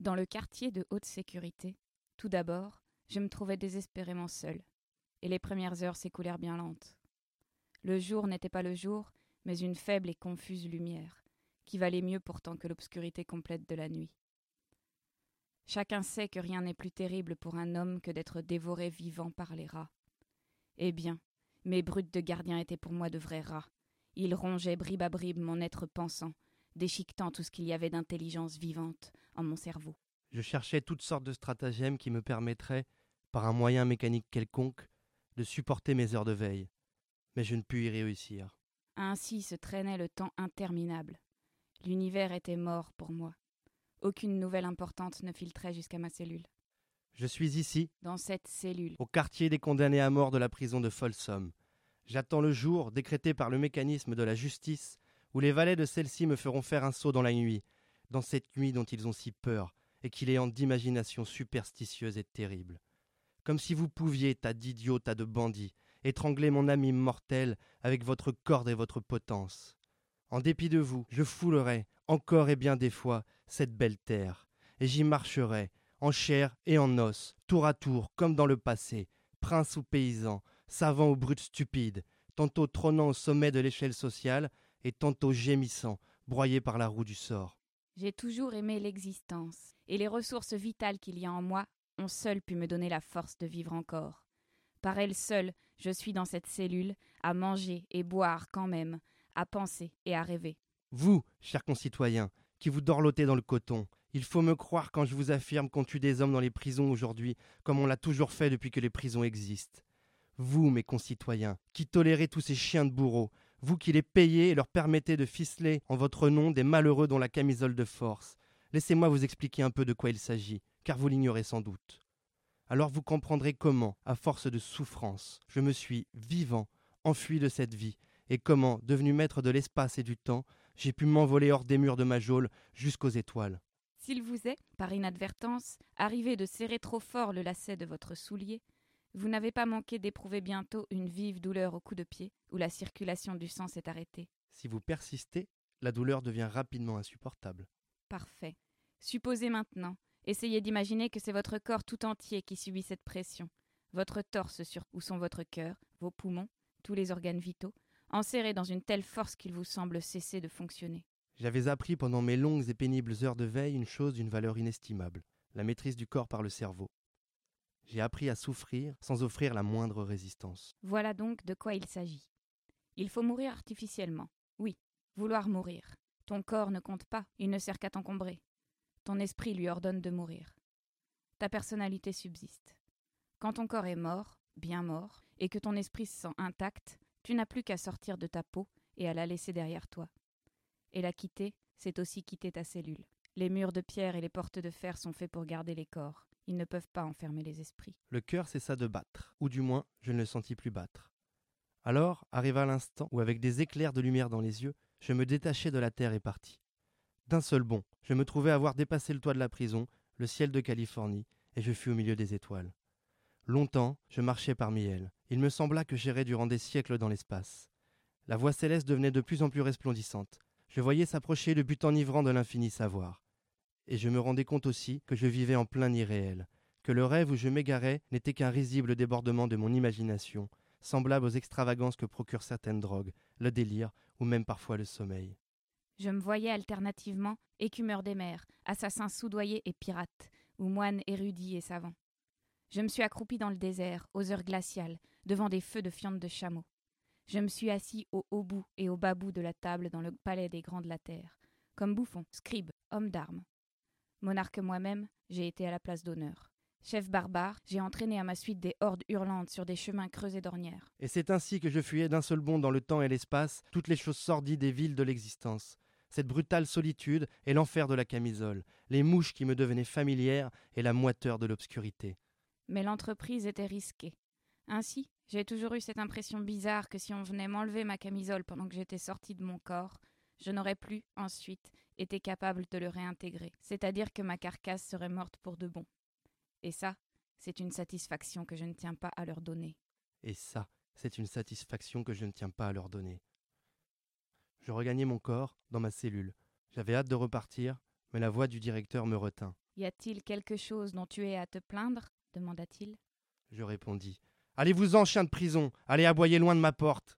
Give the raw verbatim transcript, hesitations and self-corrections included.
Dans le quartier de haute sécurité, tout d'abord, je me trouvais désespérément seule, et les premières heures s'écoulèrent bien lentes. Le jour n'était pas le jour, mais une faible et confuse lumière, qui valait mieux pourtant que l'obscurité complète de la nuit. Chacun sait que rien n'est plus terrible pour un homme que d'être dévoré vivant par les rats. Eh bien, mes brutes de gardiens étaient pour moi de vrais rats. Ils rongeaient bribe à bribe mon être pensant, déchiquetant tout ce qu'il y avait d'intelligence vivante en mon cerveau. Je cherchais toutes sortes de stratagèmes qui me permettraient, par un moyen mécanique quelconque, de supporter mes heures de veille. Mais je ne pus y réussir. Ainsi se traînait le temps interminable. L'univers était mort pour moi. Aucune nouvelle importante ne filtrait jusqu'à ma cellule. Je suis ici, Dans cette cellule, au quartier des condamnés à mort de la prison de Folsom. J'attends le jour, décrété par le mécanisme de la justice, où les valets de celle-ci me feront faire un saut dans la nuit, dans cette nuit dont ils ont si peur, et qui les hante d'imagination superstitieuse et terrible. Comme si vous pouviez, tas d'idiots, tas de bandits, étrangler mon âme immortelle avec votre corde et votre potence. En dépit de vous, je foulerai, encore et bien des fois, cette belle terre, et j'y marcherai, en chair et en os, tour à tour, comme dans le passé, prince ou paysan, savant ou brute stupide, tantôt trônant au sommet de l'échelle sociale, et tantôt gémissant, broyé par la roue du sort. j'ai toujours aimé l'existence, et les ressources vitales qu'il y a en moi ont seules pu me donner la force de vivre encore. Par elles seules, je suis dans cette cellule, à manger et boire quand même, à penser et à rêver. Vous, chers concitoyens, qui vous dorlotez dans le coton, il faut me croire quand je vous affirme qu'on tue des hommes dans les prisons aujourd'hui, comme on l'a toujours fait depuis que les prisons existent. Vous, mes concitoyens, qui tolérez tous ces chiens de bourreaux, vous qui les payez et leur permettez de ficeler en votre nom des malheureux dont la camisole de force, laissez-moi vous expliquer un peu de quoi il s'agit, car vous l'ignorez sans doute. Alors vous comprendrez comment, à force de souffrance, je me suis, vivant, enfui de cette vie, et comment, devenu maître de l'espace et du temps, j'ai pu m'envoler hors des murs de ma geôle jusqu'aux étoiles. S'il vous est, par inadvertance, arrivé de serrer trop fort le lacet de votre soulier, vous n'avez pas manqué d'éprouver bientôt une vive douleur au cou de pied, où la circulation du sang s'est arrêtée. Si vous persistez, la douleur devient rapidement insupportable. Parfait. Supposez maintenant, essayez d'imaginer que c'est votre corps tout entier qui subit cette pression, votre torse sur où sont votre cœur, vos poumons, tous les organes vitaux, enserrés dans une telle force qu'il vous semble cesser de fonctionner. J'avais appris pendant mes longues et pénibles heures de veille une chose d'une valeur inestimable, la maîtrise du corps par le cerveau. J'ai appris à souffrir sans offrir la moindre résistance. Voilà donc de quoi il s'agit. Il faut mourir artificiellement. Oui, vouloir mourir. Ton corps ne compte pas, il ne sert qu'à t'encombrer. Ton esprit lui ordonne de mourir. Ta personnalité subsiste. Quand ton corps est mort, bien mort, et que ton esprit se sent intact, tu n'as plus qu'à sortir de ta peau et à la laisser derrière toi. Et la quitter, c'est aussi quitter ta cellule. Les murs de pierre et les portes de fer sont faits pour garder les corps. Ils ne peuvent pas enfermer les esprits. Le cœur cessa de battre, ou du moins, je ne le sentis plus battre. Alors arriva l'instant où, avec des éclairs de lumière dans les yeux, je me détachai de la terre et partis. D'un seul bond, je me trouvai avoir dépassé le toit de la prison, le ciel de Californie, et je fus au milieu des étoiles. Longtemps, je marchai parmi elles. Il me sembla que j'errais durant des siècles dans l'espace. La voie céleste devenait de plus en plus resplendissante. Je voyais s'approcher le but enivrant de l'infini savoir. Et je me rendais compte aussi que je vivais en plein irréel, que le rêve où je m'égarais n'était qu'un risible débordement de mon imagination, semblable aux extravagances que procurent certaines drogues, le délire ou même parfois le sommeil. Je me voyais alternativement écumeur des mers, assassin soudoyé et pirate, ou moine érudit et savant. Je me suis accroupi dans le désert, aux heures glaciales, devant des feux de fientes de chameaux. Je me suis assis au haut bout et au bas bout de la table dans le palais des grands de la terre, comme bouffon, scribe, homme d'armes. Monarque moi-même, j'ai été à la place d'honneur. Chef barbare, j'ai entraîné à ma suite des hordes hurlantes sur des chemins creusés d'ornières. Et c'est ainsi que je fuyais d'un seul bond dans le temps et l'espace toutes les choses sordides et viles de l'existence. Cette brutale solitude et l'enfer de la camisole, les mouches qui me devenaient familières et la moiteur de l'obscurité. Mais l'entreprise était risquée. Ainsi, j'ai toujours eu cette impression bizarre que si on venait m'enlever ma camisole pendant que j'étais sortie de mon corps, je n'aurais plus, ensuite, été capable de le réintégrer, c'est-à-dire que ma carcasse serait morte pour de bon. Et ça, c'est une satisfaction que je ne tiens pas à leur donner. Et ça, c'est une satisfaction que je ne tiens pas à leur donner. Je regagnai mon corps dans ma cellule. J'avais hâte de repartir, mais la voix du directeur me retint. Y a-t-il quelque chose dont tu aies à te plaindre ? demanda-t-il. Je répondis. Allez-vous-en, chien de prison, allez aboyer loin de ma porte.